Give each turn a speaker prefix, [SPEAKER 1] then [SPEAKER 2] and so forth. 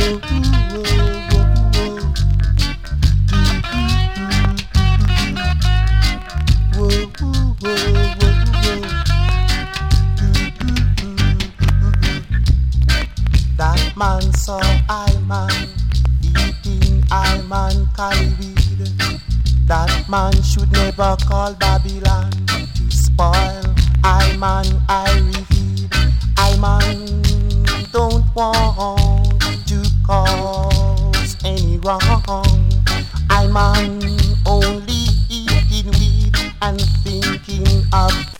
[SPEAKER 1] That man saw I man eating I man cali weed. That man should never call Babylon to spoil I man I read. I man don't want to cause any wrong. I man only eating weed and thinking of